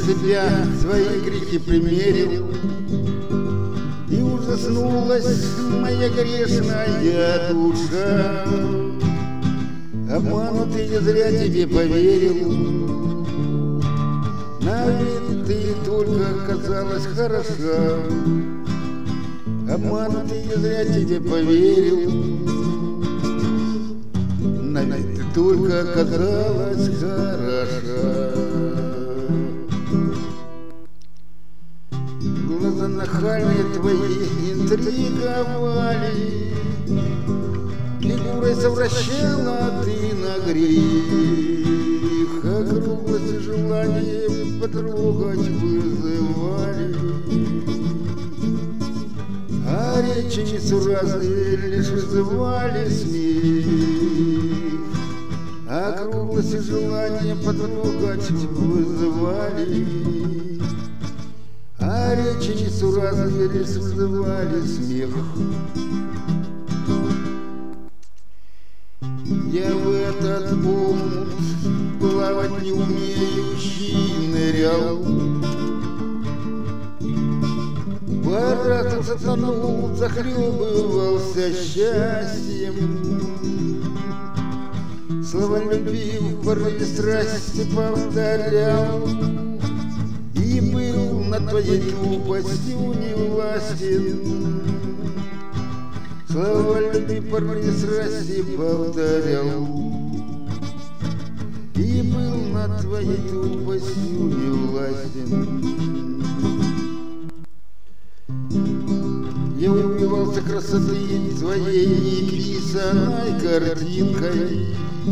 себя свои грехи примерил, и ужаснулась моя грешная душа. Обманутый я зря тебе поверил, на вид ты только казалась хороша. Обманутый я зря тебе поверил, на вид ты только казалась хороша. Глаза нахальные твои интриговали, фигурой совращала ты на грех, округлость и желание потрогать вызывали, а речи несуразные лишь вызывали смех. Округлость и желание потрогать вызывали, а речи несуразные лишь вызывали смех. Я в этот омут плавать не умеющий нырял, барахтался, тонул, захлебывался счастьем. Слова любви в порыве страсти повторял, и был над твоей тупостью не властен. Слова любви в порыве страсти повторял, и был над твоей тупостью не властен. Я убивался красоты твоей неписаной картинкой,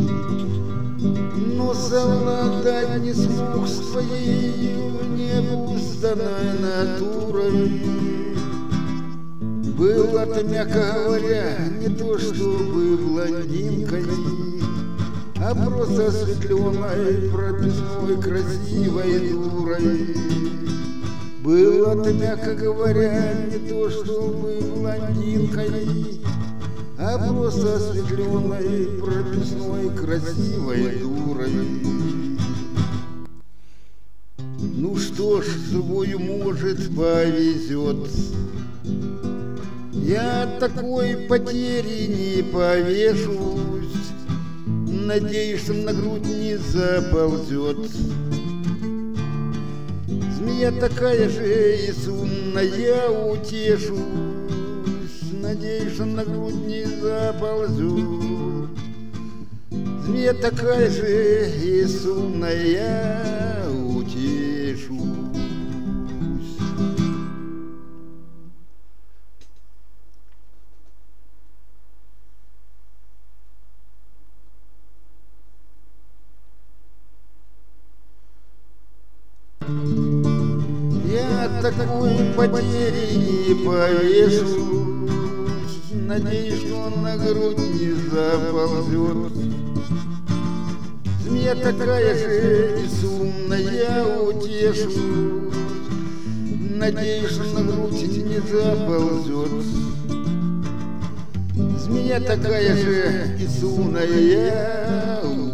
но совладать не смог с твоей необузданной натурой. Была ты, мягко говоря, не то чтобы блондинкой, а просто осветленной, прописной, красивой дурой. Была ты, мягко говоря, не то чтобы блондинкой, а просто осветленной, прописной, красивой дурой. Ну что ж, злою, может, повезет, я от такой потери не повешусь, надеюсь, что на грудь не заползет. Змея такая же и сумная, утешусь, надеюсь, что на грудь не заползет. Змея такая же и сумная, утешусь. Я от такой потери не повешусь, надеюсь, что он на грудь не заползет. Змея такая же и сумная, утешусь, надеюсь, что на грудь не заползет. Змея такая же и сумная,